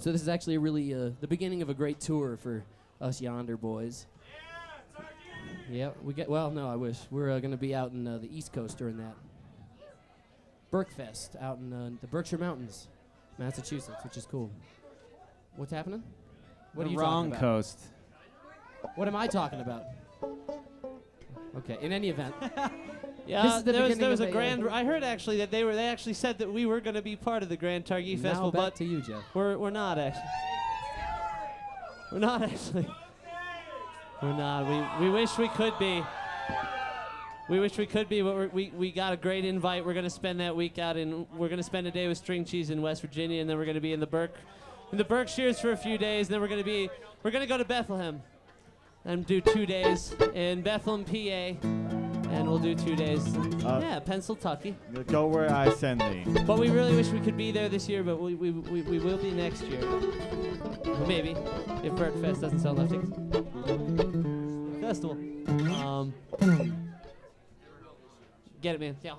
So this is actually really the beginning of a great tour for us Yonder boys. Yeah, we get. Well, no, I wish we're going to be out in the East Coast during that. Berkfest out in the Berkshire Mountains, Massachusetts, which is cool. What's happening? What are you wrong talking about? coast. What am I talking about? Okay. In any event, Yeah, This is the there beginning was of a a, grand. I heard actually that they actually said that we were going to be part of the Grand Targhee now Festival, back but to you, Jeff. we're not actually. We're not actually. We're not. We wish we could be. We wish we could be, but we got a great invite. We're going to spend that week out we're going to spend a day with String Cheese in West Virginia, and then we're going to be in the Berkshires for a few days, and then we're going to go to Bethlehem and do 2 days in Bethlehem, PA, and we'll do 2 days. Pennsylvania. Go where I send thee. But we really wish we could be there this year, but we will be next year. Maybe, if Berkfest doesn't sell enough tickets. Festival. Get it, man. Yeah.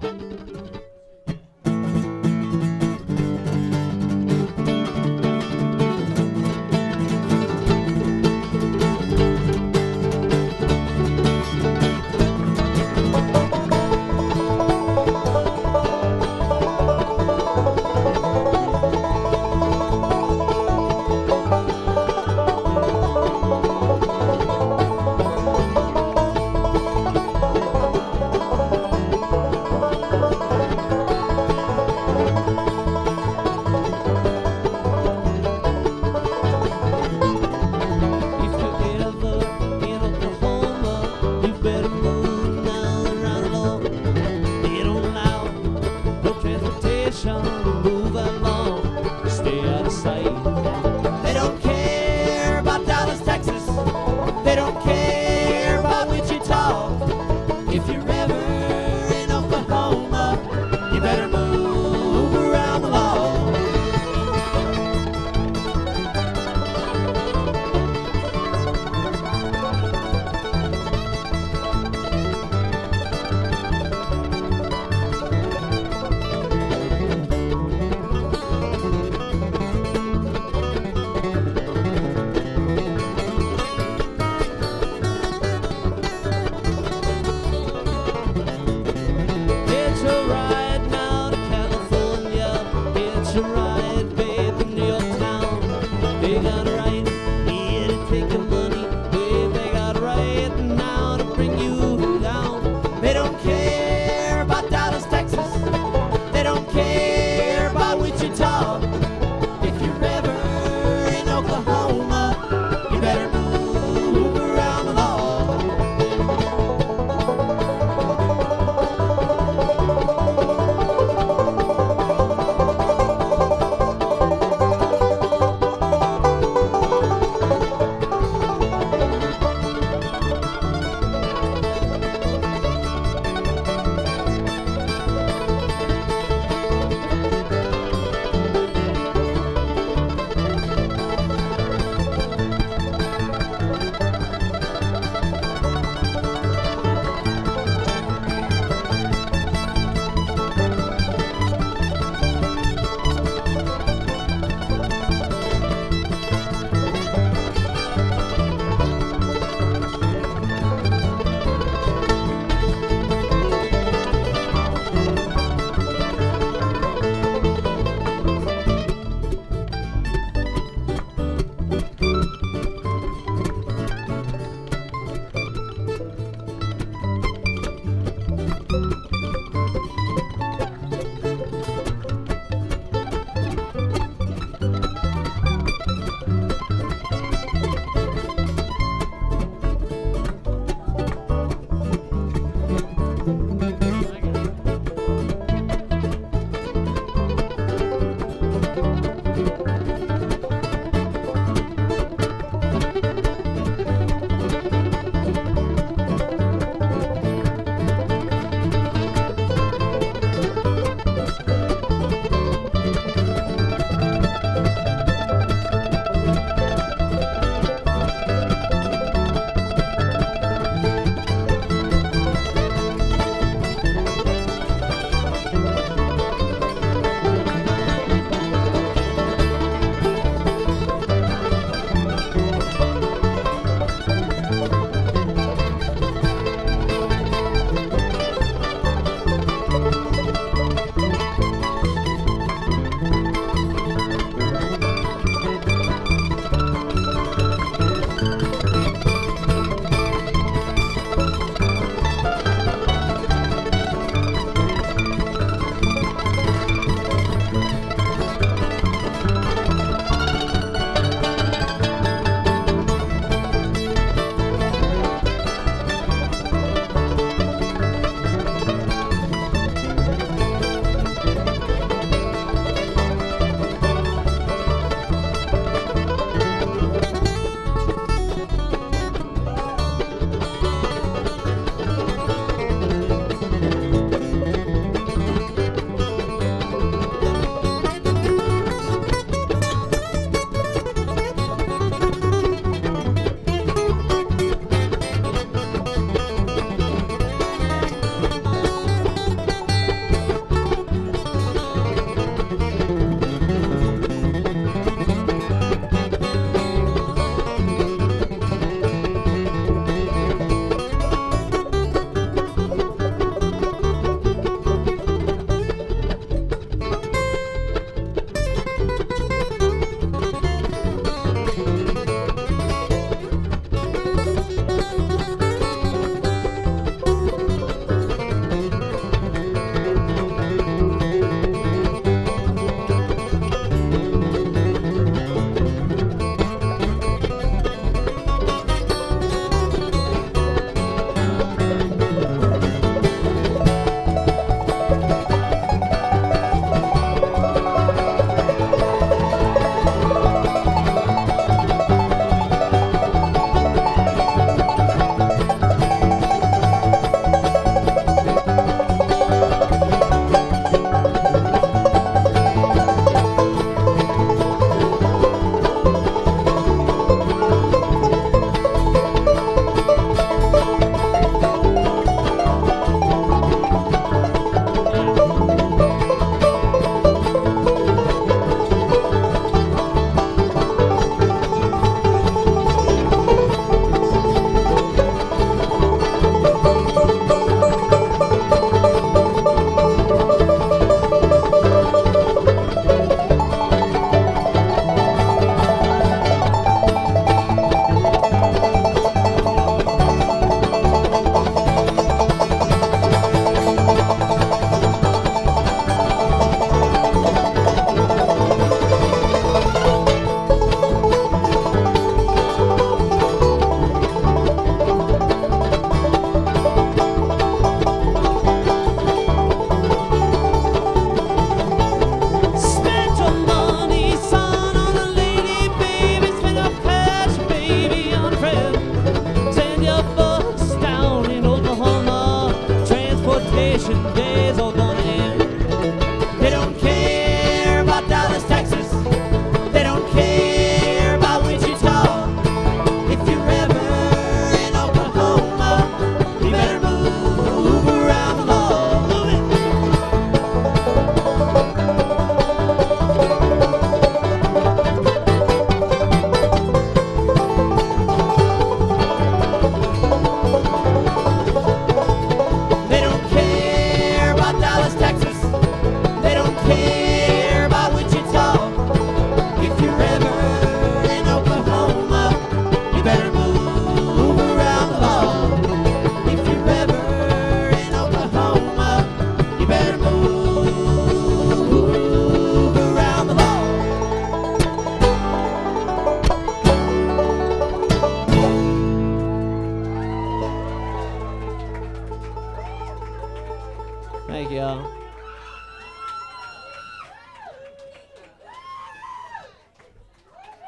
Thank you all.